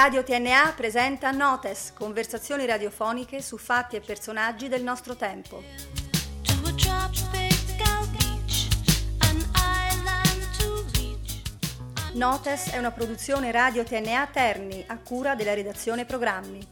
Radio TNA presenta Notes, conversazioni radiofoniche su fatti e personaggi del nostro tempo. Notes è una produzione Radio TNA Terni, a cura della redazione programmi.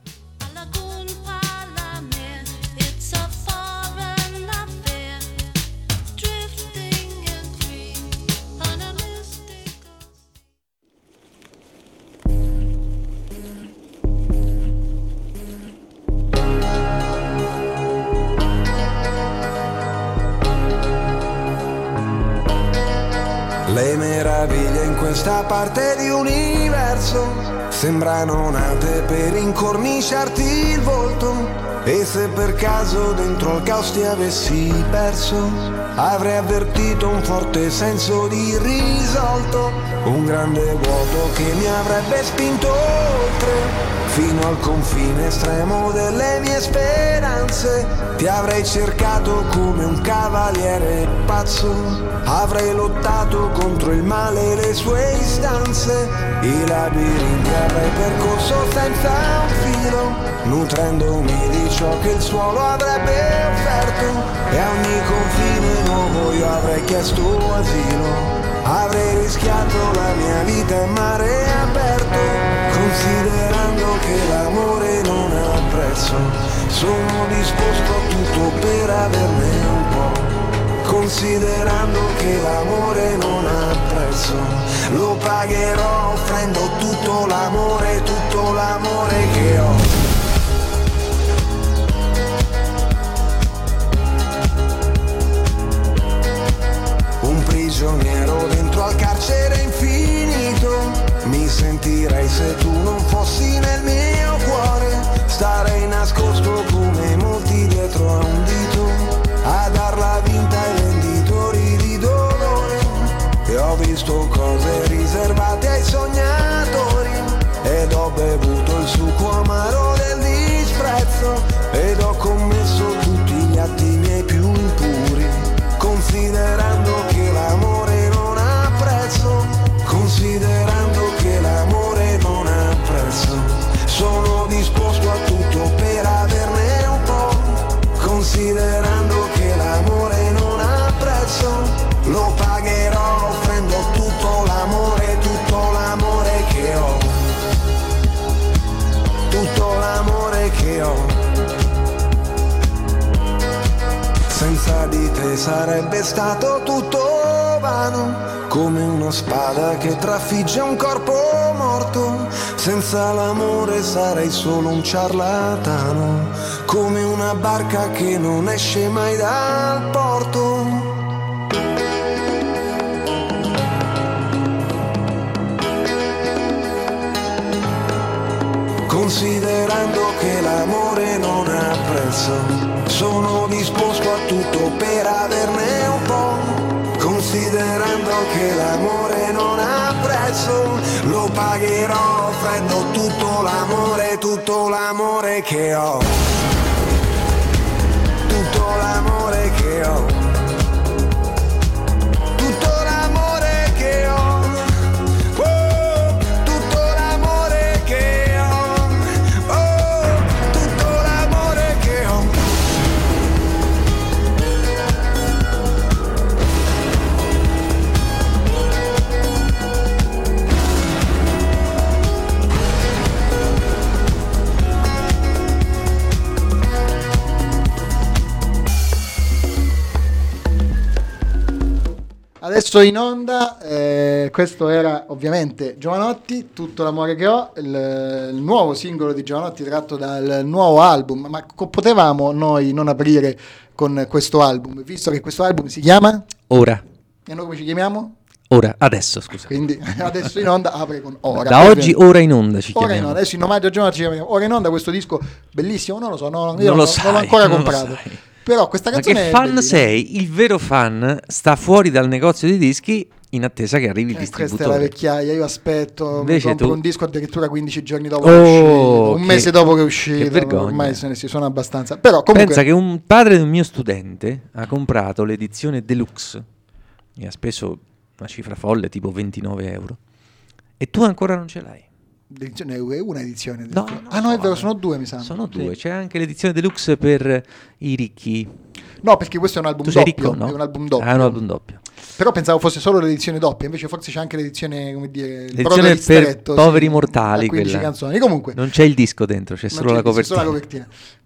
Le meraviglie in questa parte di universo sembrano nate per incorniciarti il volto. E se per caso dentro al caos ti avessi perso, avrei avvertito un forte senso di risolto, un grande vuoto che mi avrebbe spinto oltre, fino al confine estremo delle mie speranze. Ti avrei cercato come un cavaliere pazzo, avrei lottato contro il male e le sue istanze. I labirinti avrei percorso senza un filo, nutrendomi di ciò che il suolo avrebbe offerto. E a ogni confine nuovo io avrei chiesto asilo, avrei rischiato la mia vita in mare aperto, considerando che l'amore non ha prezzo. Sono disposto a tutto per averne un po', considerando che l'amore non ha prezzo. Lo pagherò offrendo tutto l'amore che ho. Un prigioniero dentro al carcere infinito, mi sentirei se tu non fossi nel mio cuore. Starei nascosto come molti dietro a un dito, a darla vinta ai venditori di dolore. E ho visto cose riservate ai sognatori, ed ho bevuto il succo amaro del disprezzo, ed ho commesso tutti gli atti miei più impuri, considerando che l'amore non ha prezzo, considerando che l'amore non ha prezzo. Sono disposto a tutto per averne un po', considerando che l'amore non ha prezzo. Lo pagherò offrendo tutto l'amore che ho, tutto l'amore che ho. Senza di te sarebbe stato tutto vano, come una spada che trafigge un corpo morto. Senza l'amore sarei solo un ciarlatano, come una barca che non esce mai dal porto. Considerando che l'amore non ha prezzo, sono disposto a tutto per averne un po', considerando che l'amore non ha prezzo. Lo pagherò offrendo tutto l'amore che ho, tutto l'amore che ho, tutto l'amore che ho, oh, tutto l'amore che ho, oh, tutto l'amore che ho. Adesso in onda, questo era ovviamente Giovanotti, tutto l'amore che ho, il nuovo singolo di Giovanotti tratto dal nuovo album. Ma potevamo noi non aprire con questo album, visto che questo album si chiama? Ora. E noi come ci chiamiamo? Ora, adesso, scusa. Quindi adesso in onda apre con Ora. Da oggi Ora in onda ci Ora chiamiamo. in onda, adesso in omaggio a Giovanotti ci chiamiamo Ora in onda, questo disco bellissimo, non lo so, io non non l'ho ancora non comprato. Lo sai. Però questa Ma canzone che è fan bellina. sei? Il vero fan sta fuori dal negozio di dischi in attesa che arrivi il Questa è la distributore. vecchiaia, io aspetto, mi Invece compro tu- un disco addirittura 15 giorni dopo che è uscito, un mese dopo che è uscito, che vergogna. ormai se ne si sono abbastanza. Però comunque Pensa che un padre di un mio studente ha comprato l'edizione deluxe e ha speso una cifra folle, tipo 29 euro, e tu ancora non ce l'hai. L'edizione è una edizione. No, no, è vero, sono 2 mi sa. Sono 2, c'è anche l'edizione deluxe per i ricchi. No, perché questo è un album Tu sei doppio. ricco, no? È un album doppio. Ah, è un album doppio. Però pensavo fosse solo l'edizione doppia, invece forse c'è anche l'edizione, come dire, il L'edizione brodo per ristretto, poveri sì, mortali, a 15 quella. canzoni. Comunque Non c'è il disco dentro, c'è solo la copertina.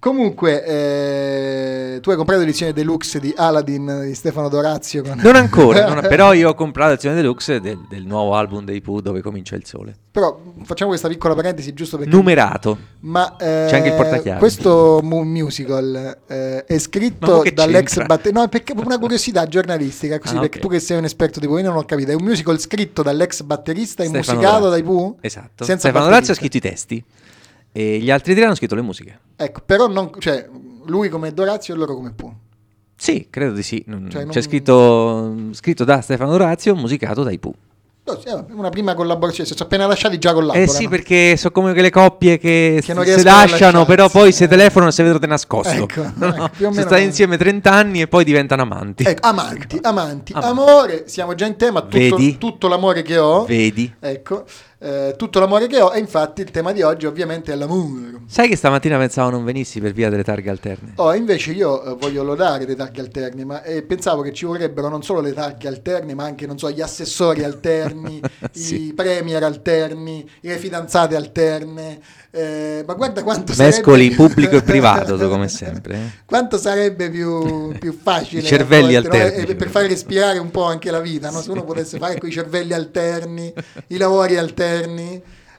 Comunque, tu hai comprato l'edizione deluxe di Aladdin di Stefano Dorazio. Non ancora, però io ho comprato l'edizione deluxe del nuovo album dei Pooh, Dove comincia il sole. Però facciamo questa piccola parentesi giusto perché... Numerato. Ma c'è anche il portachiavi. questo musical è scritto dall'ex batterista. No, perché una curiosità giornalistica, così, perché tu che sei un esperto di Pooh, io non ho capito. È un musical scritto dall'ex batterista e musicato dai Pooh? Esatto. Senza Stefano Dorazio ha scritto i testi e gli altri 3 hanno scritto le musiche. Ecco, però non, cioè, lui come Dorazio e loro come Pooh. Sì, credo di sì. C'è scritto da Stefano Dorazio, musicato dai Pooh. No, sì, una prima collaborazione, si sono appena lasciati già collaborano. Sì, perché sono come quelle coppie che non si riescono a lasciano, però poi lasciarsi. se telefonano si vedono nascosto. Ecco, più o Si meno sta insieme 30 anni e poi diventano amanti. Ecco, amanti, amore, siamo già in tema, tutto l'amore che ho. Vedi? Ecco, tutto l'amore che ho, e infatti il tema di oggi ovviamente è l'amore. Sai che stamattina pensavo non venissi per via delle targhe alterne? Invece io voglio lodare le targhe alterne, ma pensavo che ci vorrebbero non solo le targhe alterne, ma anche, non so, gli assessori alterni, Sì. i premier alterni, le fidanzate alterne. Ma guarda quanto Mescoli sarebbe... pubblico e privato, come sempre. Quanto sarebbe più facile I cervelli a volte, alterni. no? E per fare respirare un po' anche la vita, no? Se uno potesse fare con i cervelli alterni, i lavori alterni.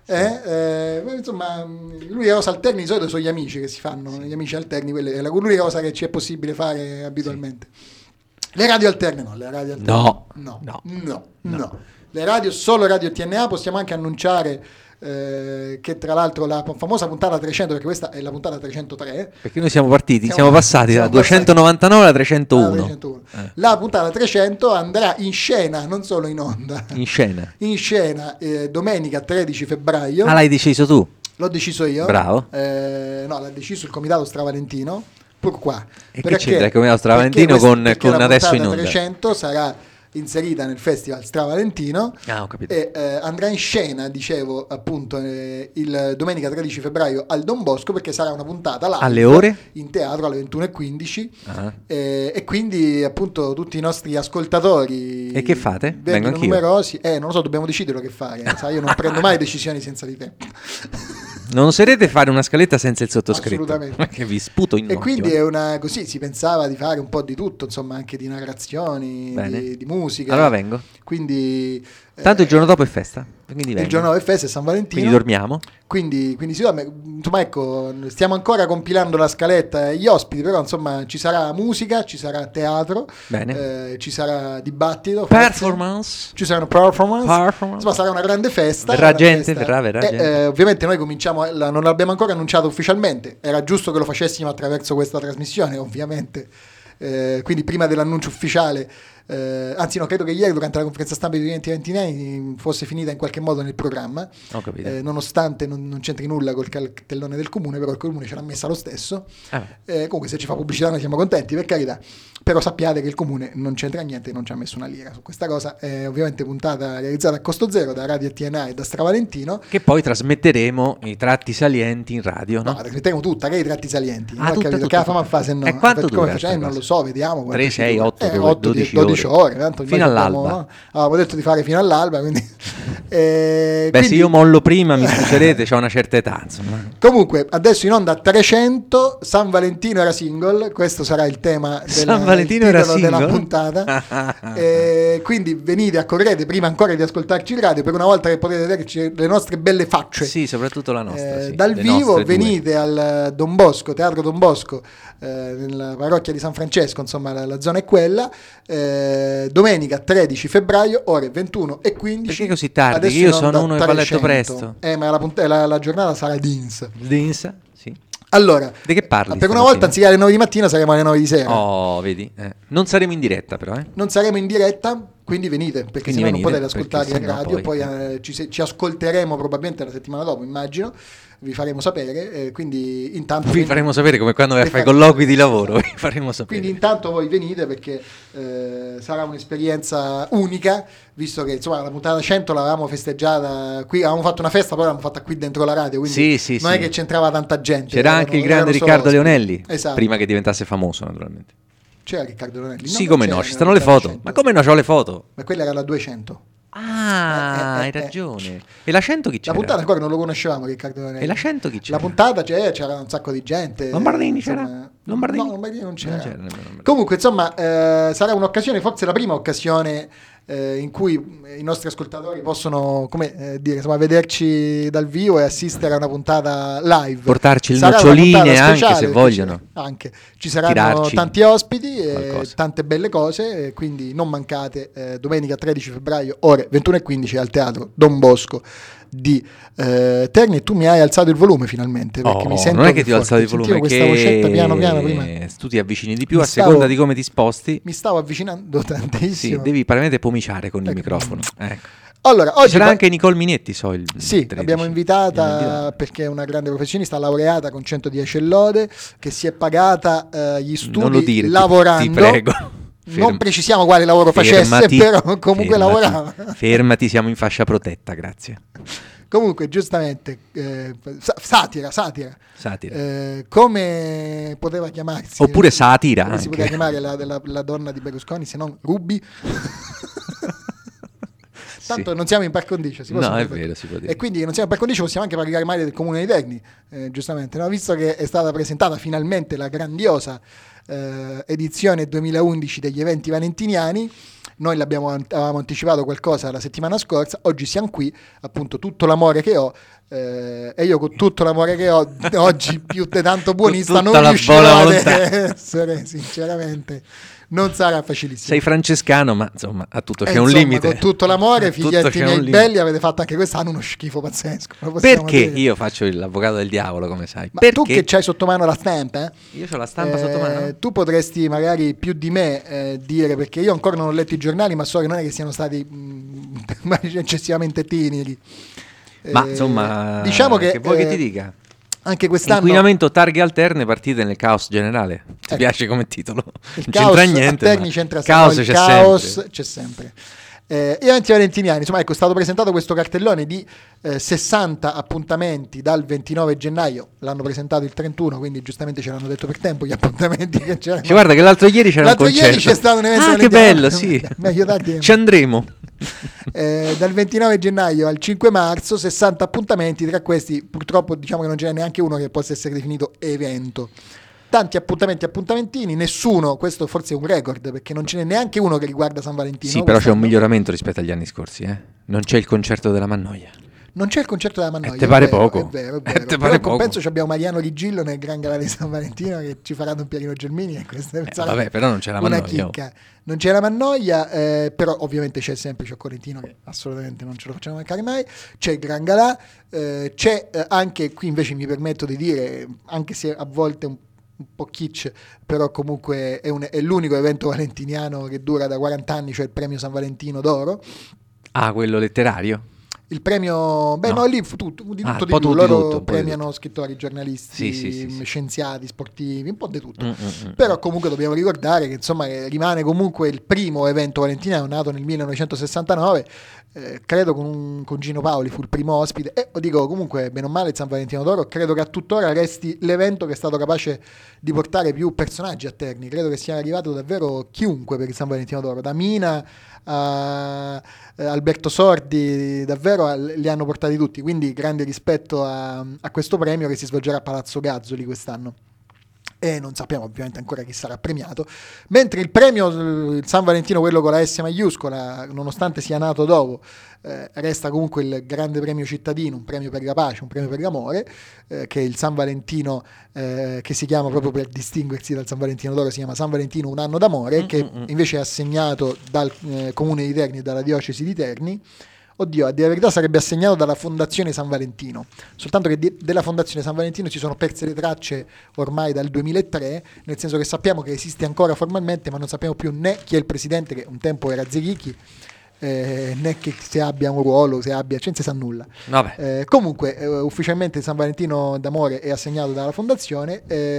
Insomma, l'unica cosa alterni di solito sono gli amici che si fanno, gli amici alterni, quella è l'unica cosa che ci è possibile fare abitualmente. Le radio alterne no, le radio alterne no. Le radio, solo Radio TNA. Possiamo anche annunciare che tra l'altro la famosa puntata 300, perché questa è la puntata 303, perché noi siamo passati da 299 alla 301. La puntata 300 andrà in scena, non solo in onda, in scena domenica 13 febbraio. L'hai deciso tu? L'ho deciso io. Bravo. No, l'ha deciso il Comitato Stravalentino. Pur qua. E che c'entra il Comitato Stravalentino con adesso in onda? La puntata 300 sarà inserita nel Festival Stravalentino. Ho capito. E andrà in scena, dicevo appunto, il domenica 13 febbraio al Don Bosco, perché sarà una puntata live alle ore? In teatro alle 21:15. E quindi appunto tutti i nostri ascoltatori. E che fate? Vengo anch'io. Numerosi. Non lo so, dobbiamo decidere che fare. Sai, io non prendo mai decisioni senza di te. Non oserete fare una scaletta senza il sottoscritto? Assolutamente. Che vi sputo in E occhio. quindi è una così, si pensava di fare un po' di tutto, insomma, anche di narrazioni, di musica. Allora vengo. Quindi tanto il giorno dopo è festa. Quindi vengo. Il giorno dopo è festa, è San Valentino. Quindi dormiamo. Quindi si dorme. Insomma, ecco, stiamo ancora compilando la scaletta e gli ospiti, però insomma ci sarà musica, ci sarà teatro, ci sarà dibattito, performance, ci saranno performance. Insomma, sarà una grande festa. Verrà gente. Ovviamente noi cominciamo, non l'abbiamo ancora annunciato ufficialmente, era giusto che lo facessimo attraverso questa trasmissione, ovviamente. Quindi prima dell'annuncio ufficiale, anzi no, credo che ieri durante la conferenza stampa di 2029 fosse finita in qualche modo nel programma, nonostante non c'entri nulla col cartellone del comune, però il comune ce l'ha messa lo stesso. Comunque se ci fa pubblicità noi siamo contenti, per carità, però sappiate che il comune non c'entra niente, non ci ha messo una lira su questa cosa. È ovviamente puntata realizzata a costo zero da Radio TNA e da Stravalentino, che poi trasmetteremo i tratti salienti in radio, no? No, trasmetteremo tutta, che i tratti salienti, tutta. Che la fama fa, se no. E quanto dura? Non lo so, vediamo. 3, 6, 8, 12 ore. Fino all'alba. No? Avevo detto di fare fino all'alba, quindi... quindi... se io mollo prima mi scuserete, c'ho una certa età, insomma. Comunque, adesso in onda 300, San Valentino era single, questo sarà il tema della puntata. Quindi venite, accorrete prima ancora di ascoltarci il radio, per una volta che potete vederci le nostre belle facce. Sì, soprattutto la nostra. Dal vivo venite al Don Bosco, Teatro Don Bosco, nella parrocchia di San Francesco, insomma la zona è quella. Domenica 13 febbraio, ore 21:15. Perché così tardi? Io sono uno che va a letto presto. Ma la giornata sarà densa. Sì. Allora, di che parli? Per una volta, anziché alle 9 di mattina, saremo alle 9 di sera. Oh, vedi? Non saremo in diretta, però. Non saremo in diretta, quindi venite, perché sennò non potete ascoltare in radio. Poi ci ascolteremo probabilmente la settimana dopo, immagino. vi faremo sapere, quindi intanto... Vi faremo sapere come quando vai a fare colloqui di lavoro, vi faremo sapere. Quindi intanto voi venite perché sarà un'esperienza unica, visto che insomma la puntata 100 l'avevamo festeggiata qui, avevamo fatto una festa, poi l'avevamo fatta qui dentro la radio, quindi non è che c'entrava tanta gente. C'era anche il grande Riccardo Leonelli, esatto, prima che diventasse famoso naturalmente. C'era Riccardo Leonelli? Sì, come no, ci stanno le foto. 100. Ma come no, c'ho le foto? Ma quella era la 200. Ah, hai ragione. E la 100 chi c'era? La puntata ancora non lo conoscevamo, Riccardo Leonelli. E la 100 chi c'era? La puntata c'era un sacco di gente. Lombardini c'era? Lombardini? No, Lombardini non c'era. Comunque, insomma, sarà un'occasione, forse la prima occasione in cui i nostri ascoltatori possono, vederci dal vivo e assistere a una puntata live. Portarci le noccioline anche se vogliono. Anche. Ci saranno tanti ospiti e tante belle cose, quindi non mancate domenica 13 febbraio, ore 21:15 al Teatro Don Bosco di Terni. Tu mi hai alzato il volume finalmente, perché mi sento non è che ti ho alzato il volume, questa vocetta piano piano prima. Tu ti avvicini di più seconda di come ti sposti. Mi stavo avvicinando tantissimo. Sì, devi probabilmente pomiciare con il microfono. Ecco. Allora, oggi c'era anche Nicole Minetti, sì, l'abbiamo invitata perché è una grande professionista, laureata con 110 lode, che si è pagata gli studi non lo dire, lavorando. Ti prego. Non precisiamo quale lavoro facesse, però comunque lavorava. Fermati, siamo in fascia protetta, grazie. Comunque, giustamente, satira. Come poteva chiamarsi? Oppure satira. Come si poteva chiamare la donna di Berlusconi, se non Ruby? Tanto non siamo in par condicio, si può è vero, si può dire. E quindi non siamo in par condicio, possiamo anche parlare male del Comune di Terni, giustamente, no? Visto che è stata presentata finalmente la grandiosa edizione 2011 degli eventi valentiniani. Noi avevamo anticipato qualcosa la settimana scorsa, oggi siamo qui, appunto, tutto l'amore che ho, e io con tutto l'amore che ho oggi, più di tanto buonista non riuscirò ad essere, sinceramente non sarà facilissimo. Sei francescano, ma insomma a tutto c'è un limite. Con tutto l'amore, figlietti miei belli, avete fatto anche quest'anno uno schifo pazzesco. Perché dire. Io faccio l'avvocato del diavolo, come sai. Ma tu che c'hai sotto mano la stampa? Io ho la stampa sotto mano. Tu potresti magari più di me dire, perché io ancora non ho letto i giornali, ma so che non è che siano stati eccessivamente teneri. Ma insomma, diciamo che vuoi che ti dica? Anche quest'anno inquinamento, targhe alterne, partite nel caos generale. Ti piace come titolo? Il non caos, c'entra niente. Terni c'entra c'è sempre. Eventi valentiniani, insomma, ecco, è stato presentato questo cartellone di 60 appuntamenti dal 29 gennaio, l'hanno presentato il 31, quindi giustamente ce l'hanno detto per tempo gli appuntamenti che c'erano. Guarda che l'altro ieri c'era un concerto. Ieri c'è stato un evento che bello, sì. Ci andremo. Dal 29 gennaio al 5 marzo 60 appuntamenti, tra questi purtroppo diciamo che non ce n'è neanche uno che possa essere definito evento. Tanti appuntamentini, nessuno, questo forse è un record perché non ce n'è neanche uno che riguarda San Valentino. Sì, però c'è un miglioramento rispetto agli anni scorsi, non c'è il concerto della Mannoia. Non c'è il concerto della Mannoia. Te pare poco. È vero. Però in compenso abbiamo Mariano Rigillo nel Gran Galà di San Valentino che ci faranno un Pierino Gelmini e questa vabbè, però non c'è la Mannoia. Una chicca. Non c'è la Mannoia, però ovviamente c'è sempre Cioccolentino che assolutamente non ce lo facciamo mancare mai. C'è il Gran Galà, c'è anche, qui invece mi permetto di dire, anche se a volte un po' kitsch, però comunque è l'unico evento valentiniano che dura da 40 anni, cioè il premio San Valentino d'oro. Ah, quello letterario? Il premio, lì fu tutto, di tutto di più. Loro premiano scrittori, giornalisti, scienziati, sportivi, un po' di tutto. Però comunque dobbiamo ricordare che insomma rimane comunque il primo evento valentiniano, nato nel 1969, credo con Gino Paoli fu il primo ospite, e dico comunque bene o male il San Valentino d'Oro credo che a tuttora resti l'evento che è stato capace di portare più personaggi a Terni. Credo che sia arrivato davvero chiunque per il San Valentino d'Oro, da Mina a Alberto Sordi, davvero li hanno portati tutti, quindi grande rispetto a questo premio che si svolgerà a Palazzo Gazzoli quest'anno e non sappiamo ovviamente ancora chi sarà premiato, mentre il premio, il San Valentino, quello con la S maiuscola, nonostante sia nato dopo, resta comunque il grande premio cittadino, un premio per la pace, un premio per l'amore, che è il San Valentino, che si chiama proprio per distinguersi dal San Valentino d'Oro, si chiama San Valentino un anno d'amore, che invece è assegnato dal Comune di Terni e dalla Diocesi di Terni. Oddio, a dire la verità sarebbe assegnato dalla Fondazione San Valentino, soltanto che della Fondazione San Valentino si sono perse le tracce ormai dal 2003, nel senso che sappiamo che esiste ancora formalmente, ma non sappiamo più né chi è il presidente, che un tempo era Zericchi, né che se abbia un ruolo, cioè non si sa nulla. Comunque ufficialmente San Valentino d'amore è assegnato dalla fondazione.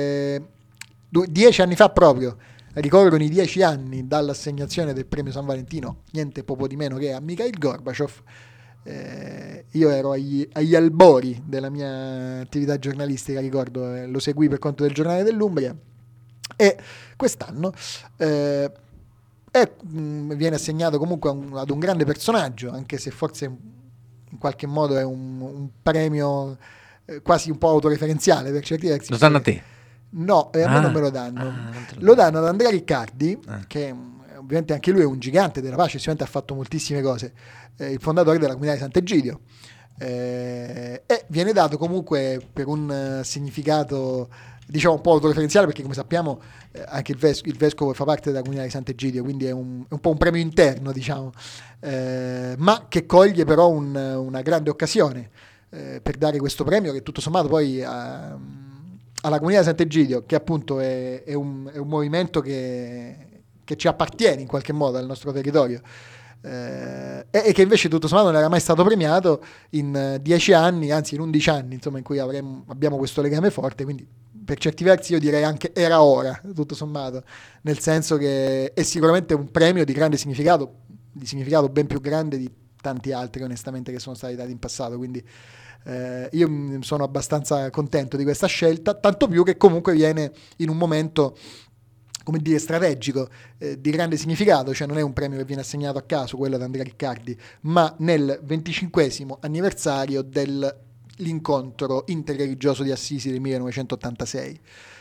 10 anni fa proprio ricorrono i 10 anni dall'assegnazione del premio San Valentino, niente poco di meno che a Mikhail Gorbaciov. Io ero agli albori della mia attività giornalistica, ricordo, lo seguì per conto del Giornale dell'Umbria, e quest'anno viene assegnato comunque ad un grande personaggio, anche se forse in qualche modo è un premio quasi un po' autoreferenziale per certi versi. Lo danno a te? No, a me non me lo danno. Lo danno ad Andrea Riccardi, che ovviamente anche lui è un gigante della pace, sicuramente ha fatto moltissime cose, il fondatore della comunità di Sant'Egidio, e viene dato comunque per un significato, diciamo, un po' autoreferenziale, perché come sappiamo anche il vescovo fa parte della comunità di Sant'Egidio, quindi è un po' un premio interno, diciamo, ma che coglie però una grande occasione per dare questo premio, che tutto sommato poi alla comunità di Sant'Egidio, che appunto è un movimento che ci appartiene in qualche modo al nostro territorio, e che invece tutto sommato non era mai stato premiato in 10 anni, anzi in 11 anni, insomma, in cui abbiamo questo legame forte. Quindi per certi versi io direi anche era ora, tutto sommato, nel senso che è sicuramente un premio di grande significato ben più grande di tanti altri onestamente che sono stati dati in passato, quindi io sono abbastanza contento di questa scelta, tanto più che comunque viene in un momento, come dire, strategico, di grande significato, cioè non è un premio che viene assegnato a caso, quello di Andrea Riccardi, ma nel 25° anniversario dell'incontro interreligioso di Assisi del 1986.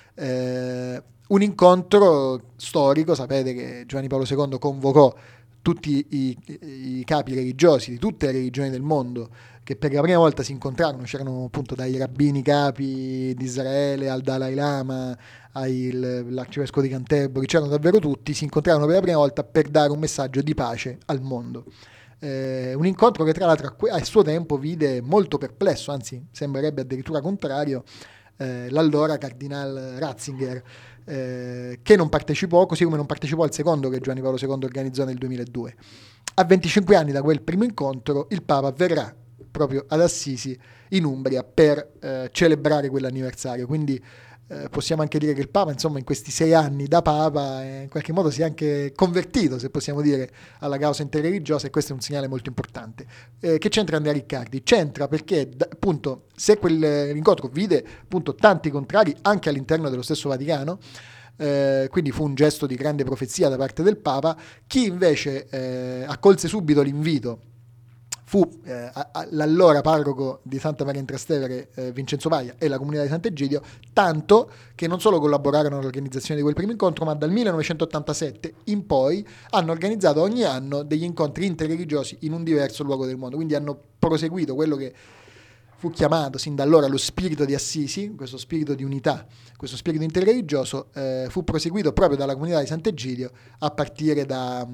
Un incontro storico, sapete che Giovanni Paolo II convocò tutti i capi religiosi di tutte le religioni del mondo, che per la prima volta si incontrarono. C'erano appunto dai rabbini capi di Israele al Dalai Lama all'arcivescovo di Canterbury, c'erano davvero tutti, si incontrarono per la prima volta per dare un messaggio di pace al mondo. Un incontro che tra l'altro a suo tempo vide molto perplesso, anzi sembrerebbe addirittura contrario, l'allora Cardinal Ratzinger, che non partecipò, così come non partecipò al secondo che Giovanni Paolo II organizzò nel 2002. A 25 anni da quel primo incontro il Papa verrà proprio ad Assisi in Umbria per celebrare quell'anniversario, quindi possiamo anche dire che il Papa, insomma, in questi 6 anni da Papa in qualche modo si è anche convertito, se possiamo dire, alla causa interreligiosa, e questo è un segnale molto importante. Che c'entra Andrea Riccardi? C'entra perché appunto, se quell'incontro vide appunto tanti contrari anche all'interno dello stesso Vaticano, quindi fu un gesto di grande profezia da parte del Papa, chi invece accolse subito l'invito fu l'allora parroco di Santa Maria in Trastevere, Vincenzo Paia, e la comunità di Sant'Egidio, tanto che non solo collaborarono all'organizzazione di quel primo incontro, ma dal 1987 in poi hanno organizzato ogni anno degli incontri interreligiosi in un diverso luogo del mondo. Quindi hanno proseguito quello che fu chiamato sin da allora lo spirito di Assisi, questo spirito di unità, questo spirito interreligioso, fu proseguito proprio dalla comunità di Sant'Egidio a partire dal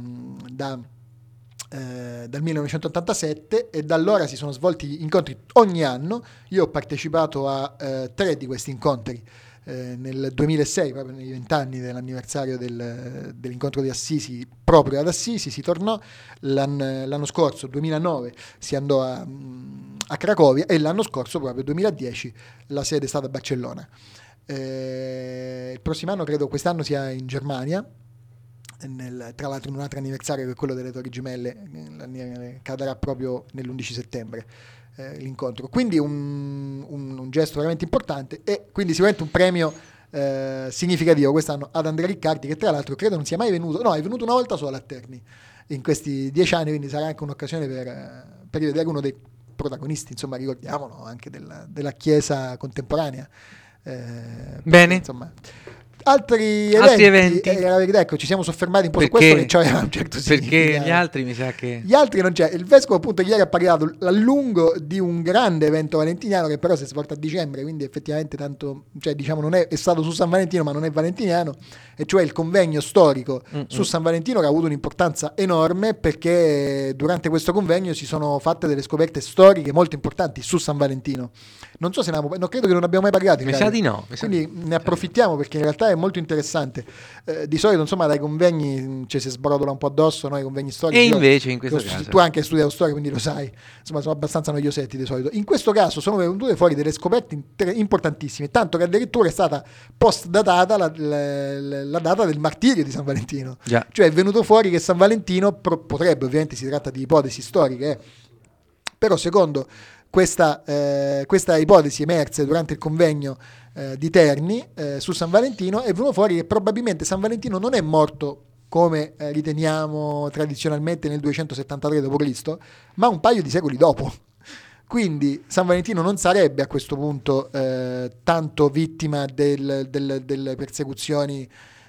1987, e da allora si sono svolti incontri ogni anno. Io ho partecipato a 3 di questi incontri. Nel 2006, proprio nei 20 anni dell'anniversario dell'incontro di Assisi, proprio ad Assisi si tornò. L'anno scorso, 2009, si andò a Cracovia, e l'anno scorso, proprio 2010, la sede è stata a Barcellona. Il prossimo anno, credo quest'anno, sia in Germania, tra l'altro in un altro anniversario, che è quello delle Torri Gemelle, cadrà proprio nell'11 settembre l'incontro. Quindi un gesto veramente importante, e quindi sicuramente un premio significativo quest'anno ad Andrea Riccardi, che tra l'altro credo non sia mai venuto, no, è venuto una volta sola a Terni in questi 10 anni, quindi sarà anche un'occasione per vedere uno dei protagonisti, insomma, ricordiamolo, anche della Chiesa contemporanea. Bene, insomma, altri eventi. Ecco, ci siamo soffermati un po' su questo, che c'aveva un certo significato. Perché gli altri mi sa che... Gli altri non c'è. Il vescovo appunto ieri ha parlato a lungo di un grande evento valentiniano, che però si svolta a dicembre, quindi effettivamente tanto, cioè, diciamo, non è stato su San Valentino, ma non è valentiniano, e cioè il convegno storico su San Valentino, che ha avuto un'importanza enorme, perché durante questo convegno si sono fatte delle scoperte storiche molto importanti su San Valentino. Non so se credo che non abbiamo mai parlato, mi sa di no, quindi ne approfittiamo, perché in realtà è molto interessante. Di solito insomma dai convegni ci si sbrodola un po' addosso, noi convegni storici, e invece in questo caso tu anche hai studiato storia, quindi lo sai, insomma sono abbastanza noiosetti di solito. In questo caso sono venute fuori delle scoperte importantissime, tanto che addirittura è stata post-datata la data del martirio di San Valentino. Già. Cioè è venuto fuori che San Valentino potrebbe, ovviamente si tratta di ipotesi storiche, però secondo questa ipotesi emerse durante il convegno di Terni su San Valentino, è venuto fuori che probabilmente San Valentino non è morto come riteniamo tradizionalmente nel 273 d.C., ma un paio di secoli dopo. Quindi San Valentino non sarebbe a questo punto tanto vittima delle persecuzioni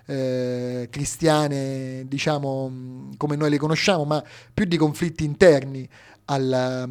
cristiane, diciamo, come noi le conosciamo, ma più di conflitti interni alla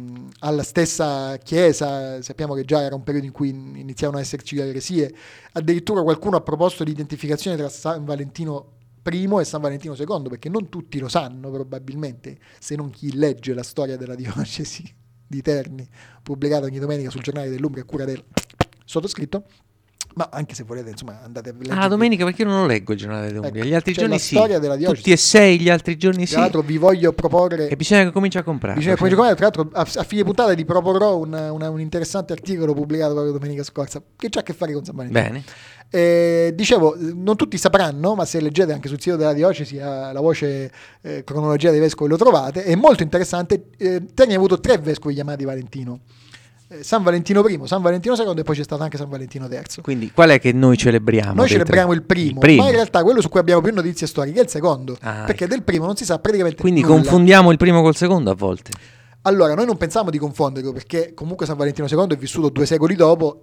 stessa Chiesa. Sappiamo che già era un periodo in cui iniziavano a esserci le eresie. Addirittura qualcuno ha proposto l'identificazione tra San Valentino I e San Valentino II, perché non tutti lo sanno probabilmente, se non chi legge la storia della diocesi di Terni, pubblicata ogni domenica sul giornale dell'Umbria a cura del sottoscritto. Ma anche se volete, insomma, andate a leggere. La domenica, perché io non lo leggo il giornale dell'Umbria. Gli altri giorni la storia della diocesi. Tutti e 6 gli altri giorni sì. Tra l'altro vi voglio proporre, e bisogna che cominci a comprare. tra l'altro a fine puntata vi proporrò un interessante articolo pubblicato proprio domenica scorsa che ha a che fare con San Valentino. Bene. Dicevo, non tutti sapranno, ma se leggete anche sul sito della diocesi la voce cronologia dei vescovi lo trovate, è molto interessante. Terni ha avuto 3 vescovi chiamati Valentino: San Valentino I, San Valentino II e poi c'è stato anche San Valentino III. Quindi qual è che noi celebriamo? Noi celebriamo il primo, ma in realtà quello su cui abbiamo più notizie storiche è il secondo, perché del primo non si sa praticamente quindi nulla. Confondiamo il primo col secondo a volte. Allora, noi non pensiamo di confonderlo, perché comunque San Valentino II è vissuto 2 secoli dopo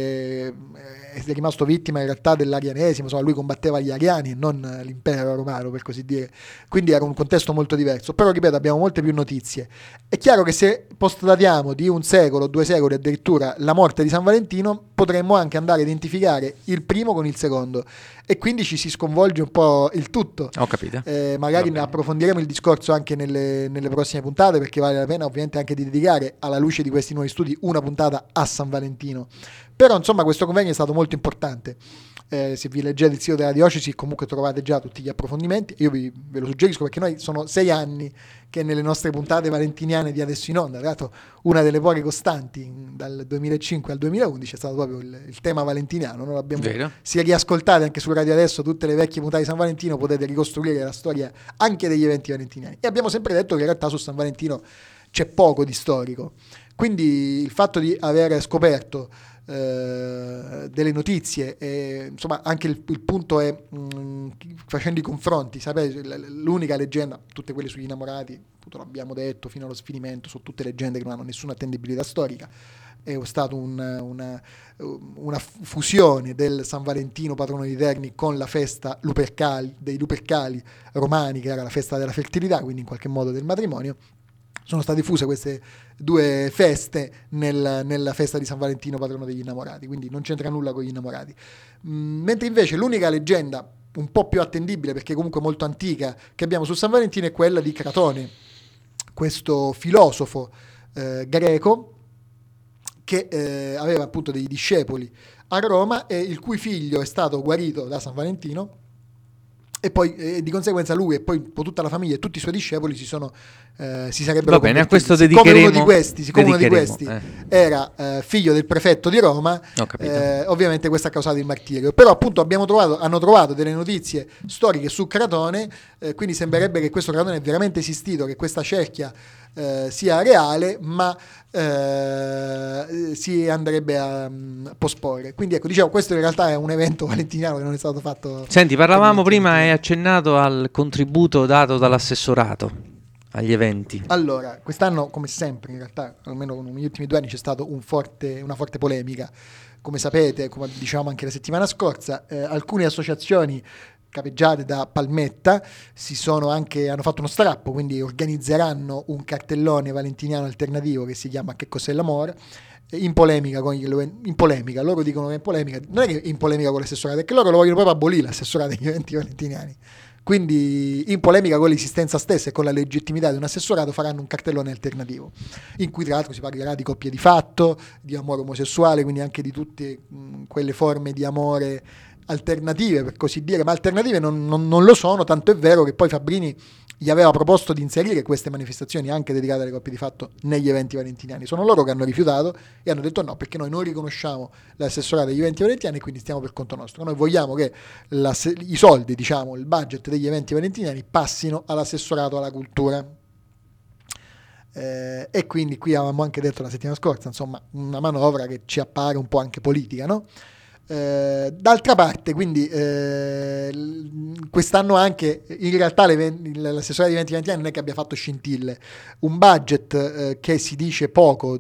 e è rimasto vittima in realtà dell'arianesimo. Insomma, lui combatteva gli ariani e non l'impero romano, per così dire, quindi era un contesto molto diverso. Però ripeto, abbiamo molte più notizie. È chiaro che se postdatiamo di 1 secolo, 2 secoli addirittura la morte di San Valentino, potremmo anche andare a identificare il primo con il secondo, e quindi ci si sconvolge un po' il tutto. Ho capito. Magari ne approfondiremo il discorso anche nelle prossime puntate, perché vale la pena ovviamente anche di dedicare, alla luce di questi nuovi studi, una puntata a San Valentino. Però insomma questo convegno è stato molto importante. Se vi leggete il sito della diocesi comunque trovate già tutti gli approfondimenti. Io ve lo suggerisco, perché noi sono 6 anni che nelle nostre puntate valentiniane di Adesso in Onda, tra l'altro una delle poche costanti dal 2005 al 2011 è stato proprio il tema valentiniano. Noi l'abbiamo, se riascoltate anche su Radio Adesso tutte le vecchie puntate di San Valentino, potete ricostruire la storia anche degli eventi valentiniani. E abbiamo sempre detto che in realtà su San Valentino c'è poco di storico, quindi il fatto di aver scoperto delle notizie, insomma anche il punto è, facendo i confronti, sapete, l'unica leggenda, tutte quelle sugli innamorati, appunto l'abbiamo detto fino allo sfinimento, sono tutte leggende che non hanno nessuna attendibilità storica. È stato una fusione del San Valentino, patrono di Terni, con la festa dei Lupercali romani, che era la festa della fertilità, quindi in qualche modo del matrimonio. Sono state fuse queste 2 feste nella festa di San Valentino, patrono degli innamorati, quindi non c'entra nulla con gli innamorati. Mentre invece l'unica leggenda un po' più attendibile, perché comunque molto antica, che abbiamo su San Valentino è quella di Cratone, questo filosofo greco che aveva appunto dei discepoli a Roma e il cui figlio è stato guarito da San Valentino. E poi di conseguenza lui e poi un po' tutta la famiglia e tutti i suoi discepoli si sarebbero Va bene, a questo siccome uno di questi era figlio del prefetto di Roma, ovviamente questo ha causato il martirio. Però appunto hanno trovato delle notizie storiche su Cratone, quindi sembrerebbe che questo Cratone è veramente esistito, che questa cerchia sia reale, ma si andrebbe a posporre. Quindi ecco, diciamo, questo in realtà è un evento valentiniano che non è stato fatto. Senti, parlavamo prima, hai accennato al contributo dato dall'assessorato agli eventi. Allora, quest'anno, come sempre, in realtà, almeno negli ultimi 2 anni, c'è stata una forte polemica. Come sapete, come dicevamo anche la settimana scorsa, alcune associazioni capeggiate da Palmetta hanno fatto uno strappo, quindi organizzeranno un cartellone valentiniano alternativo che si chiama Che cos'è l'amore, in polemica loro dicono che è in polemica, non è che è in polemica con l'assessorato, è che loro lo vogliono proprio abolire l'assessorato degli eventi valentiniani, quindi in polemica con l'esistenza stessa e con la legittimità di un assessorato faranno un cartellone alternativo in cui tra l'altro si parlerà di coppie di fatto, di amore omosessuale, quindi anche di tutte quelle forme di amore alternative, per così dire, ma alternative non lo sono, tanto è vero che poi Fabbrini gli aveva proposto di inserire queste manifestazioni anche dedicate alle coppie di fatto negli eventi valentiniani. Sono loro che hanno rifiutato e hanno detto no, perché noi non riconosciamo l'assessorato degli eventi valentiniani e quindi stiamo per conto nostro. Noi vogliamo che i soldi, diciamo, il budget degli eventi valentiniani passino all'assessorato alla cultura. E quindi qui avevamo anche detto la settimana scorsa, insomma, una manovra che ci appare un po' anche politica, no? D'altra parte, quindi quest'anno anche in realtà l'assessore di 20 non è che abbia fatto scintille, un budget che si dice poco,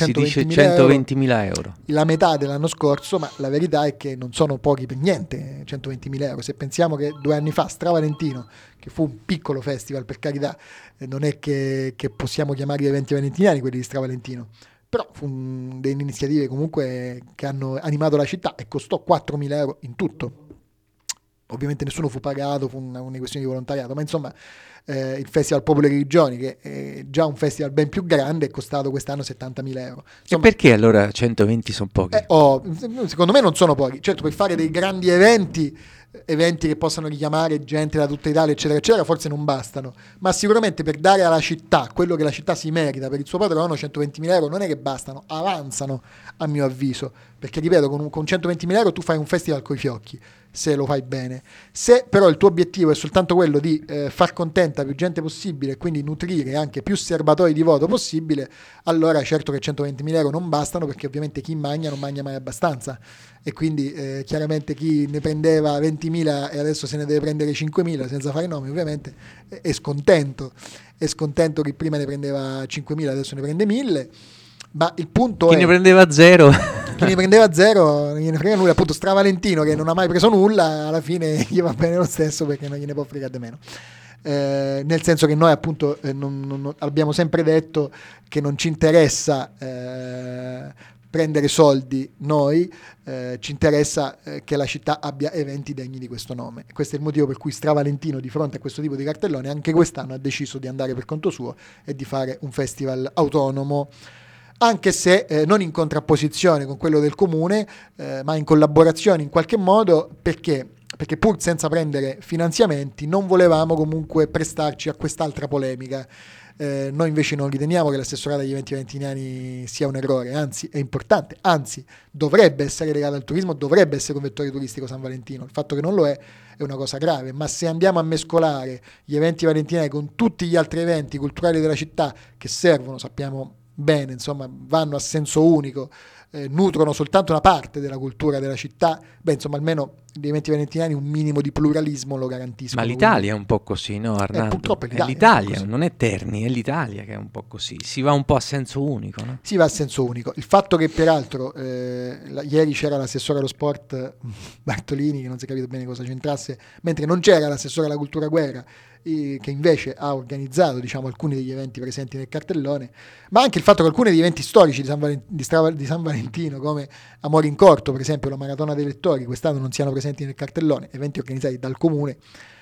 120.000 euro, la metà dell'anno scorso, ma la verità è che non sono pochi per niente 120.000 euro. Se pensiamo che 2 anni fa Stravalentino, che fu un piccolo festival, per carità, non è che possiamo chiamare gli eventi valentiniani quelli di Stravalentino, però fu delle iniziative comunque che hanno animato la città e costò 4.000 euro in tutto. Ovviamente nessuno fu pagato, fu una questione di volontariato, ma insomma il Festival Popolo e Religioni, che è già un festival ben più grande, è costato quest'anno 70.000 euro. Insomma, e perché allora 120 sono pochi? Secondo me non sono pochi. Certo, per fare dei grandi eventi che possano richiamare gente da tutta Italia, eccetera eccetera, forse non bastano, ma sicuramente per dare alla città quello che la città si merita per il suo patrono, 120.000 euro non è che bastano, avanzano a mio avviso, perché ripeto, con 120.000 euro tu fai un festival coi fiocchi, se lo fai bene. Se però il tuo obiettivo è soltanto quello di far contenta più gente possibile e quindi nutrire anche più serbatoi di voto possibile, allora certo che 120.000 euro non bastano, perché ovviamente chi magna non magna mai abbastanza, e quindi chiaramente chi ne prendeva 20.000 e adesso se ne deve prendere 5.000 senza fare nomi ovviamente è scontento che prima ne prendeva 5.000 adesso ne prende 1.000, ma il punto chi ne prendeva 0 chi ne prendeva 0 non gliene frega nulla. Appunto Stravalentino, che non ha mai preso nulla, alla fine gli va bene lo stesso perché non gliene può fregare di meno. Nel senso che noi appunto non abbiamo sempre detto che non ci interessa prendere soldi noi, ci interessa che la città abbia eventi degni di questo nome. Questo è il motivo per cui Stravalentino, di fronte a questo tipo di cartellone, anche quest'anno ha deciso di andare per conto suo e di fare un festival autonomo, anche se non in contrapposizione con quello del comune, ma in collaborazione in qualche modo, perché pur senza prendere finanziamenti non volevamo comunque prestarci a quest'altra polemica. Noi invece non riteniamo che l'assessorato agli eventi valentiniani sia un errore, anzi è importante, anzi dovrebbe essere legato al turismo, dovrebbe essere un vettore turistico San Valentino. Il fatto che non lo è una cosa grave, ma se andiamo a mescolare gli eventi valentiniani con tutti gli altri eventi culturali della città che servono, sappiamo bene, insomma, vanno a senso unico, nutrono soltanto una parte della cultura della città, insomma almeno gli eventi valentiniani un minimo di pluralismo lo garantiscono. Ma l'Italia è un po' così, no Arnaldo? Purtroppo è l'Italia non è Terni, è l'Italia che è un po' così, si va un po' a senso unico, no? Si va a senso unico. Il fatto che peraltro ieri c'era l'assessore allo sport Bartolini, che non si è capito bene cosa c'entrasse, mentre non c'era l'assessore alla cultura Guerra, che invece ha organizzato, diciamo, alcuni degli eventi presenti nel cartellone, ma anche il fatto che alcuni degli eventi storici di San Valentino, come Amore in Corto, per esempio la Maratona dei Lettori, quest'anno non siano presenti nel cartellone, eventi organizzati dal comune,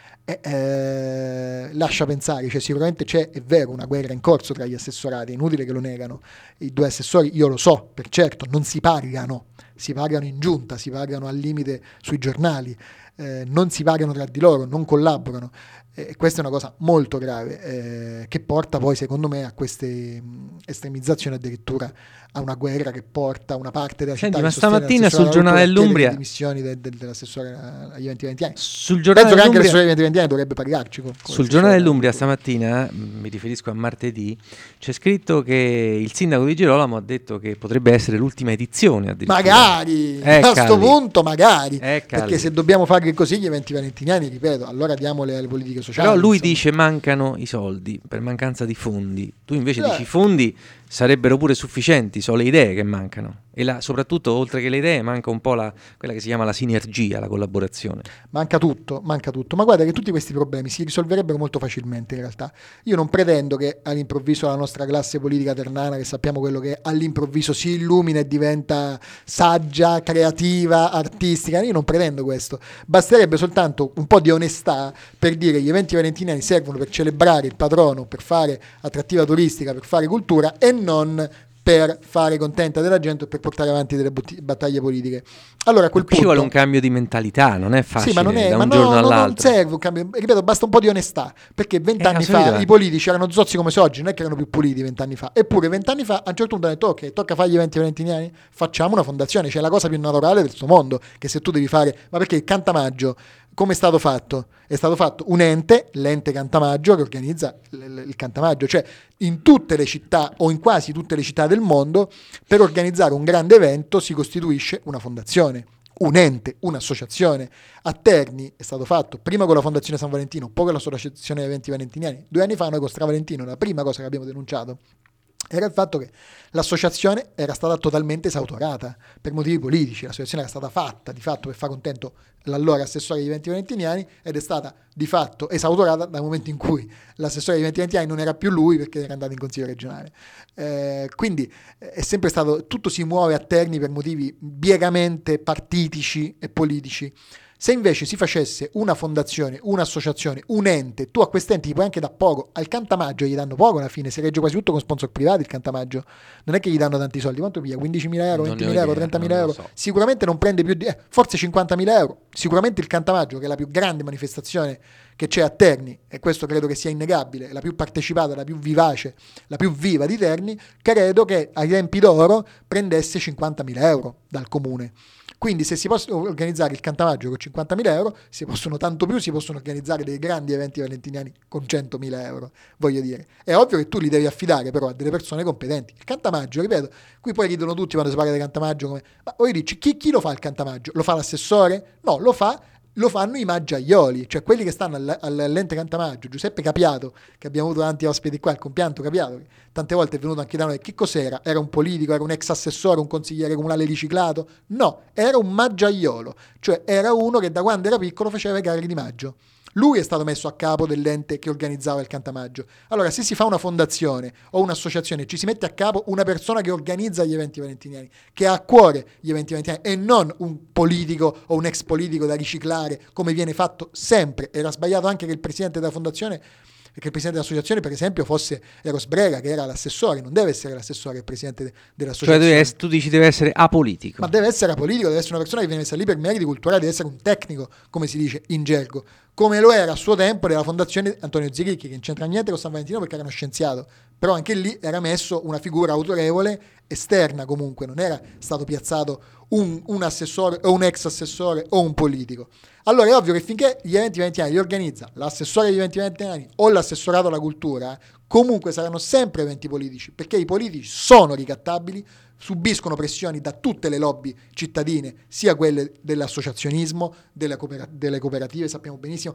lascia pensare, cioè sicuramente è vero, una guerra in corso tra gli assessorati, è inutile che lo negano. I due assessori, io lo so per certo, non si pagano in giunta, si pagano al limite sui giornali, non si pagano tra di loro, non collaborano. Questa è una cosa molto grave, che porta poi secondo me a queste estremizzazioni, addirittura a una guerra che porta una parte della città. Senti, ma stamattina sul giornale dell'Umbria le dimissioni dell'assessore agli eventi valentiniani. Sul giornale penso che anche l'assessore agli eventi valentiniani dovrebbe pagarci. Sul giornale dell'Umbria stamattina, mi riferisco a martedì, c'è scritto che il sindaco di Girolamo ha detto che potrebbe essere l'ultima edizione addirittura. Magari, a questo punto magari, perché se dobbiamo fare così gli eventi valentiniani, ripeto, allora diamole alle politiche sociali. Però lui dice mancano i soldi per mancanza di fondi, tu invece dici i fondi sarebbero pure sufficienti, sono le idee che mancano, e soprattutto oltre che le idee manca un po' quella che si chiama la sinergia, la collaborazione. Manca tutto, ma guarda che tutti questi problemi si risolverebbero molto facilmente in realtà. Io non pretendo che all'improvviso la nostra classe politica ternana, che sappiamo quello che è, all'improvviso si illumina e diventa saggia, creativa, artistica, io non pretendo questo, basterebbe soltanto un po' di onestà per dire che gli eventi valentiniani servono per celebrare il patrono, per fare attrattiva turistica, per fare cultura, e non per fare contenta della gente e per portare avanti delle battaglie politiche. Allora a quel punto ci vuole un cambio di mentalità, non è facile, sì, ma non è, da ma un no, giorno non all'altro. serve un cambio, ripeto, basta un po' di onestà, perché 20 anni fa i politici erano zozzi come sono oggi, non è che erano più puliti 20 anni fa, eppure 20 anni fa a un certo punto hanno detto ok, tocca fargli 20 valentiniani, facciamo una fondazione, cioè la cosa più naturale del suo mondo, che se tu devi fare, ma perché il Cantamaggio come è stato fatto? È stato fatto un ente, l'ente Cantamaggio, che organizza il Cantamaggio, cioè in tutte le città o in quasi tutte le città del mondo, per organizzare un grande evento si costituisce una fondazione, un ente, un'associazione. A Terni è stato fatto prima con la Fondazione San Valentino, poi con l'Associazione dei Eventi Valentiniani. 2 anni fa noi con Stravalentino la prima cosa che abbiamo denunciato era il fatto che l'associazione era stata totalmente esautorata per motivi politici. L'associazione era stata fatta di fatto per far contento l'allora assessore degli eventi valentiniani ed è stata di fatto esautorata dal momento in cui l'assessore degli eventi valentiniani non era più lui perché era andato in consiglio regionale. Quindi è sempre stato, tutto si muove a Terni per motivi biegamente partitici e politici. Se invece si facesse una fondazione, un'associazione, un ente, tu a questi enti gli puoi anche dare poco, al Cantamaggio gli danno poco alla fine, si regge quasi tutto con sponsor privati il Cantamaggio, non è che gli danno tanti soldi, quanto piglia? 15.000 euro, 20.000 euro, 30.000 euro, so. Sicuramente non prende più di, forse 50.000 euro, sicuramente il Cantamaggio che è la più grande manifestazione che c'è a Terni, e questo credo che sia innegabile, la più partecipata, la più vivace, la più viva di Terni, credo che ai tempi d'oro prendesse 50.000 euro dal comune. Quindi se si possono organizzare il Cantamaggio con 50.000 euro, si possono organizzare dei grandi eventi valentiniani con 100.000 euro, voglio dire. È ovvio che tu li devi affidare però a delle persone competenti. Il Cantamaggio, ripeto, qui poi ridono tutti quando si parla di Cantamaggio, come, ma voi dici, chi lo fa il Cantamaggio? Lo fa l'assessore? No, lo fanno i maggiaioli, cioè quelli che stanno all'ente Cantamaggio. Giuseppe Capiato, che abbiamo avuto tanti ospiti qua, il compianto Capiato, che tante volte è venuto anche da noi. Che cos'era? Era un politico, era un ex assessore, un consigliere comunale riciclato? No, era un maggiaiolo, cioè era uno che da quando era piccolo faceva i carri di maggio. Lui è stato messo a capo dell'ente che organizzava il Cantamaggio. Allora, se si fa una fondazione o un'associazione, ci si mette a capo una persona che organizza gli eventi valentiniani, che ha a cuore gli eventi valentiniani, e non un politico o un ex politico da riciclare, come viene fatto sempre. Era sbagliato anche che il presidente della fondazione, che il presidente dell'associazione, per esempio, fosse Eros Brega, che era l'assessore. Non deve essere l'assessore il presidente dell'associazione. Cioè tu dici deve essere apolitico. Ma deve essere apolitico, deve essere una persona che viene messa lì per meriti culturali, deve essere un tecnico, come si dice in gergo, come lo era a suo tempo della fondazione Antonio Ziricchi, che non c'entra niente con San Valentino perché era uno scienziato, però anche lì era messo una figura autorevole esterna, comunque non era stato piazzato un assessore o un ex assessore o un politico. Allora è ovvio che finché gli eventi valentiniani li organizza l'assessore degli eventi valentiniani o l'assessorato alla cultura, comunque saranno sempre eventi politici, perché i politici sono ricattabili, subiscono pressioni da tutte le lobby cittadine, sia quelle dell'associazionismo, delle cooperative, sappiamo benissimo,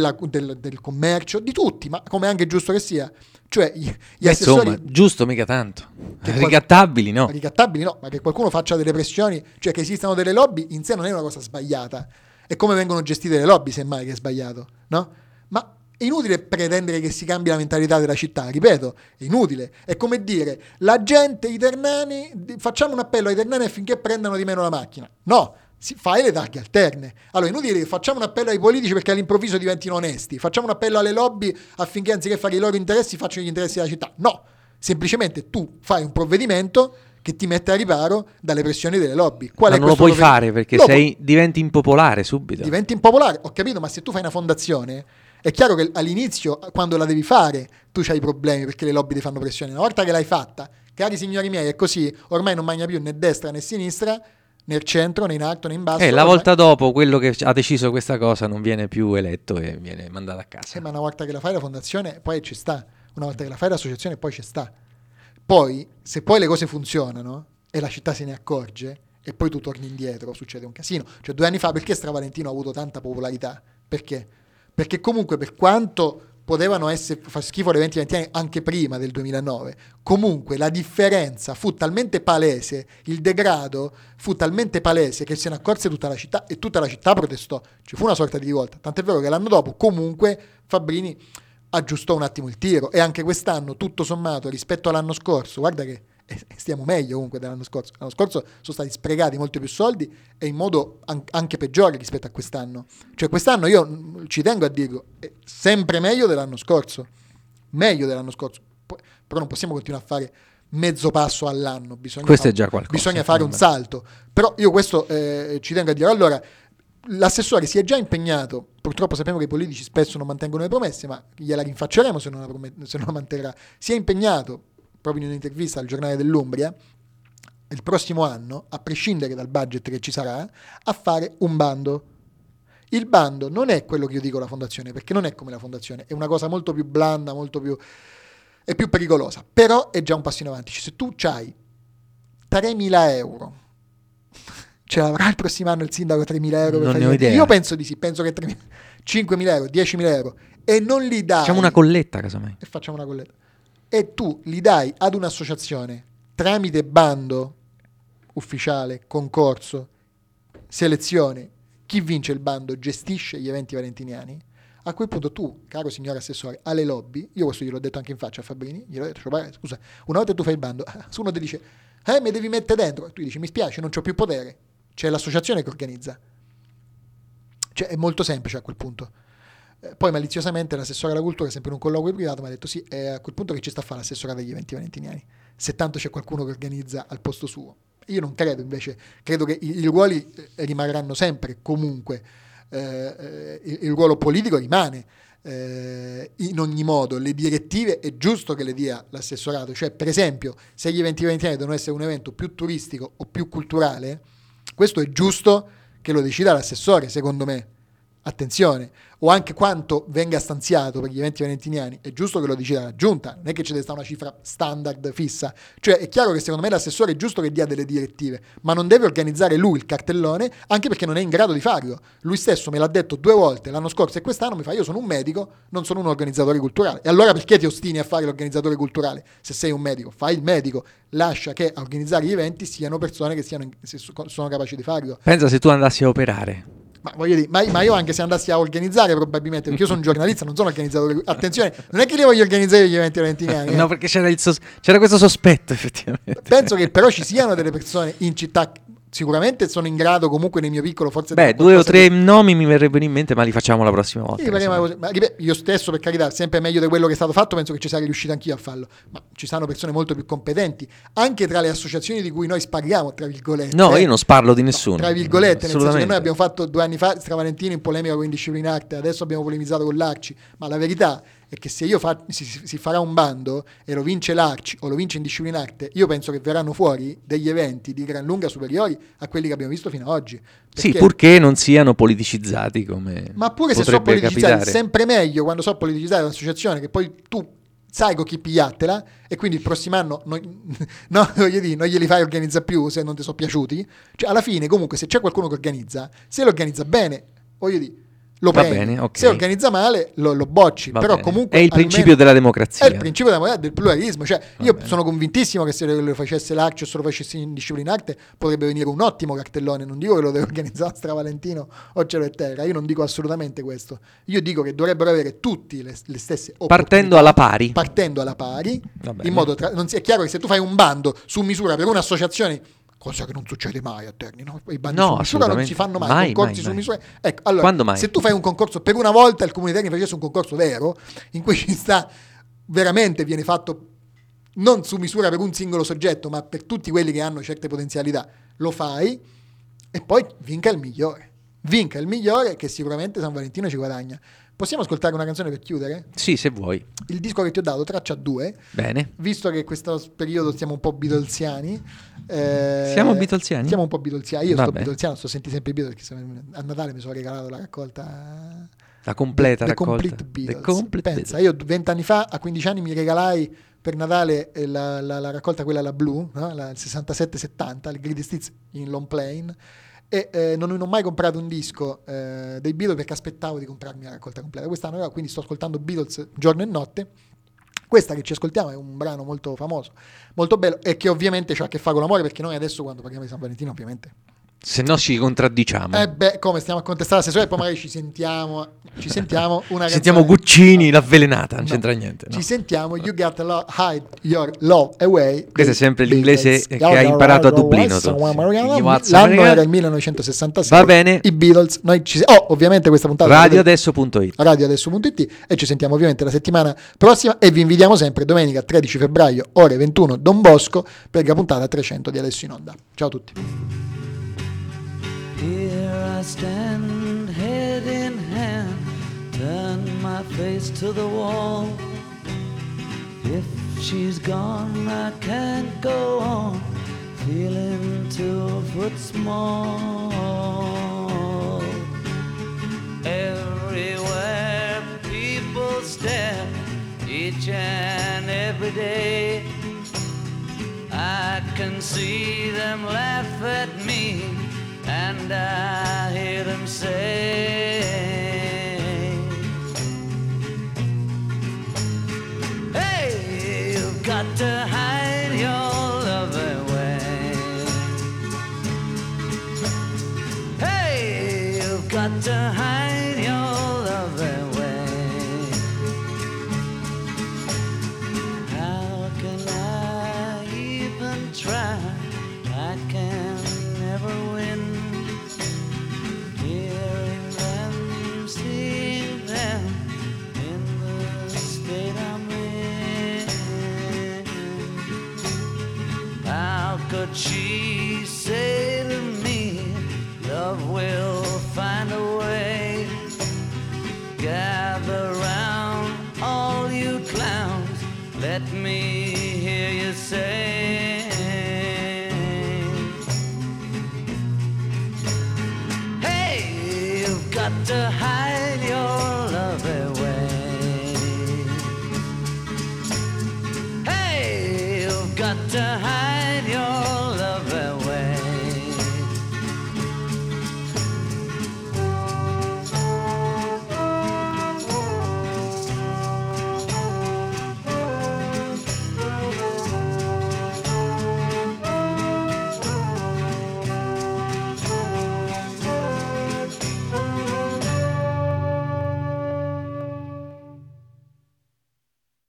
del commercio, di tutti, ma come anche giusto che sia. Cioè gli assessori, insomma, giusto mica tanto. Ricattabili no. Ricattabili no, ma che qualcuno faccia delle pressioni, cioè che esistano delle lobby in sé non è una cosa sbagliata. È come vengono gestite le lobby, semmai, che è sbagliato, no? Ma è inutile pretendere che si cambi la mentalità della città, ripeto, è inutile. È come dire, la gente, i ternani, facciamo un appello ai ternani affinché prendano di meno la macchina. No, fai le targhe alterne. Allora è inutile che facciamo un appello ai politici perché all'improvviso diventino onesti, facciamo un appello alle lobby affinché anziché fare i loro interessi facciano gli interessi della città. No, semplicemente tu fai un provvedimento che ti mette a riparo dalle pressioni delle lobby. Ma non lo puoi fare perché diventi impopolare subito. Diventi impopolare, ho capito, ma se tu fai una fondazione è chiaro che all'inizio, quando la devi fare, tu c'hai problemi perché le lobby ti fanno pressione. Una volta che l'hai fatta, cari signori miei, è così, ormai non mangia più né destra né sinistra, né il centro, né in alto né in basso. La volta dopo quello che ha deciso questa cosa non viene più eletto e viene mandato a casa. Ma una volta che la fai la fondazione poi ci sta, una volta che la fai l'associazione poi ci sta. Poi, se poi le cose funzionano e la città se ne accorge e poi tu torni indietro, succede un casino. Cioè 2 anni fa perché Stravalentino ha avuto tanta popolarità? Perché? Perché comunque per quanto potevano far schifo le eventi valentiniani anche prima del 2009, comunque la differenza fu talmente palese, il degrado fu talmente palese che se ne accorse tutta la città e tutta la città protestò. Ci fu una sorta di rivolta, tant'è vero che l'anno dopo comunque Fabbrini aggiustò un attimo il tiro e anche quest'anno tutto sommato rispetto all'anno scorso, guarda che stiamo meglio comunque dell'anno scorso. L'anno scorso sono stati sprecati molti più soldi e in modo anche peggiore rispetto a quest'anno. Cioè quest'anno io ci tengo a dirlo, è sempre meglio dell'anno scorso, però non possiamo continuare a fare mezzo passo all'anno, bisogna questo è già qualcosa, bisogna fare un salto. Però io questo ci tengo a dire. Allora, l'assessore si è già impegnato, purtroppo sappiamo che i politici spesso non mantengono le promesse, ma gliela rinfacceremo se non la manterrà. Si è impegnato proprio in un'intervista al Giornale dell'Umbria il prossimo anno, a prescindere dal budget che ci sarà, a fare un bando. Il bando non è quello che io dico la fondazione, perché non è come la fondazione, è una cosa molto più blanda, è più pericolosa, però è già un passo in avanti. Cioè, se tu c'hai 3.000 euro, ce l'avrà il prossimo anno il sindaco 3.000 euro? Non ne ho idea. Io penso di sì, penso che 5.000 euro, 10.000 euro, e non li dai. Facciamo una colletta, casomai. E facciamo una colletta. E tu li dai ad un'associazione tramite bando ufficiale, concorso, selezione. Chi vince il bando gestisce gli eventi valentiniani. A quel punto tu, caro signor assessore, alle lobby, io questo gliel'ho detto anche in faccia a Fabrini, gliel'ho detto, scusa, una volta tu fai il bando, uno ti dice, mi devi mettere dentro, tu dici, mi spiace, non c'ho più potere, c'è l'associazione che organizza. Cioè è molto semplice a quel punto. Poi maliziosamente l'assessore alla cultura, sempre in un colloquio privato, mi ha detto, sì, è a quel punto che ci sta a fare l'assessore degli eventi valentiniani, se tanto c'è qualcuno che organizza al posto suo. Io non credo, invece, credo che i ruoli rimarranno sempre, comunque, il ruolo politico rimane, in ogni modo. Le direttive è giusto che le dia l'assessorato, cioè per esempio se gli eventi valentiniani devono essere un evento più turistico o più culturale, questo è giusto che lo decida l'assessore, secondo me. Attenzione, o anche quanto venga stanziato per gli eventi valentiniani, è giusto che lo decida la giunta, non è che ci deve stare una cifra standard fissa. Cioè è chiaro che secondo me l'assessore è giusto che dia delle direttive, ma non deve organizzare lui il cartellone, anche perché non è in grado di farlo. Lui stesso me l'ha detto 2 volte, l'anno scorso e quest'anno, mi fa, io sono un medico, non sono un organizzatore culturale. E allora perché ti ostini a fare l'organizzatore culturale? Se sei un medico, fai il medico, lascia che a organizzare gli eventi siano persone che sono capaci di farlo. Pensa se tu andassi a operare. Ma voglio dire, ma io anche se andassi a organizzare probabilmente, perché io sono un giornalista, non sono organizzatore. Attenzione, non è che io voglio organizzare gli eventi valentiniani. No, perché c'era questo sospetto, effettivamente. Penso che però ci siano delle persone in città, sicuramente sono in grado, comunque nel mio piccolo, forse... Beh, 2 o 3 nomi mi verrebbero in mente, ma li facciamo la prossima volta. Ma io stesso, per carità, sempre meglio di quello che è stato fatto, penso che ci sarei riuscito anch'io a farlo, ma ci sono persone molto più competenti, anche tra le associazioni di cui noi spariamo, tra virgolette. No, io non parlo di nessuno. Tra virgolette, nel senso che noi abbiamo fatto 2 anni fa Stravalentino in polemica con Indisciplinarte, adesso abbiamo polemizzato con l'Arci, ma la verità è che se si farà un bando e lo vince l'Arci o lo vince Indisciplinarte, io penso che verranno fuori degli eventi di gran lunga superiori a quelli che abbiamo visto fino ad oggi. Sì, purché non siano politicizzati, come ma pure se sono politicizzati, sempre meglio quando sono politicizzati l'associazione, che poi tu sai con chi pigliatela, e quindi il prossimo anno non glieli fai organizzare più se non ti sono piaciuti. Cioè alla fine comunque se c'è qualcuno che organizza, se lo organizza bene, voglio dire, lo prendi. Bene, okay. Se organizza male lo bocci. Va però bene. comunque è il principio della democrazia. È il principio del pluralismo. Cioè, io sono convintissimo che se lo facesse l'Arci o se lo facesse Indisciplinarte potrebbe venire un ottimo cartellone. Non dico che lo deve organizzare Stravalentino o Cielo e Terra, io non dico assolutamente questo. Io dico che dovrebbero avere tutti le stesse opportunità, partendo alla pari, in modo è chiaro che se tu fai un bando su misura per un'associazione, cosa che non succede mai a Terni, no? I bandi su misura non si fanno mai, concorsi su misura. Ecco, allora, quando mai? Se tu fai un concorso, per una volta il Comune di Terni facesse un concorso vero, in cui ci sta, veramente viene fatto non su misura per un singolo soggetto, ma per tutti quelli che hanno certe potenzialità, lo fai e poi vinca il migliore, che sicuramente San Valentino ci guadagna. Possiamo ascoltare una canzone per chiudere? Sì, se vuoi. Il disco che ti ho dato, Traccia 2. Bene. Visto che questo periodo stiamo un po' beatlesiani. Siamo beatlesiani? Siamo un po' beatlesiani. Io sto beatlesiano, senti sempre i Beatles, perché a Natale mi sono regalato la raccolta... La completa The raccolta. Complete Beatles. Pensa, io 20 anni fa, a 15 anni, mi regalai per Natale la raccolta quella, la blu, no? La 67-70, il Greatest Hits in long plane. E non ho mai comprato un disco dei Beatles perché aspettavo di comprarmi la raccolta completa. Quest'anno quindi sto ascoltando Beatles giorno e notte. Questa che ci ascoltiamo è un brano molto famoso, molto bello, e che ovviamente ha a che fare con l'amore, perché noi adesso, quando parliamo di San Valentino, ovviamente Se no ci contraddiciamo. Come stiamo a contestare la sessuale, poi magari ci sentiamo una Sentiamo canzone. Guccini, l'avvelenata, non c'entra niente. No. Ci sentiamo You Got to Hide Your Love Away. Questo è sempre l'inglese che hai imparato a Dublino. L'anno era il 1966. Va bene. I Beatles. Noi ovviamente questa puntata radioadesso.it, e ci sentiamo ovviamente la settimana prossima, e vi invitiamo sempre domenica 13 febbraio ore 21 Don Bosco per la puntata 300 di Adesso in Onda. Ciao a tutti. Here I stand, head in hand, turn my face to the wall. If she's gone, I can't go on, feeling 2 foot small. Everywhere people stare, each and every day. I can see them laugh at me, and I hear them say, hey, you've got to hide your love away. Hey, you've got to hide your love away. How can I even try? I can never win. Hearing them, seeing them in the state I'm in. How could she say to me, love will find a way? Gather round, all you clowns, let me hear you say, hey, you've got to hide your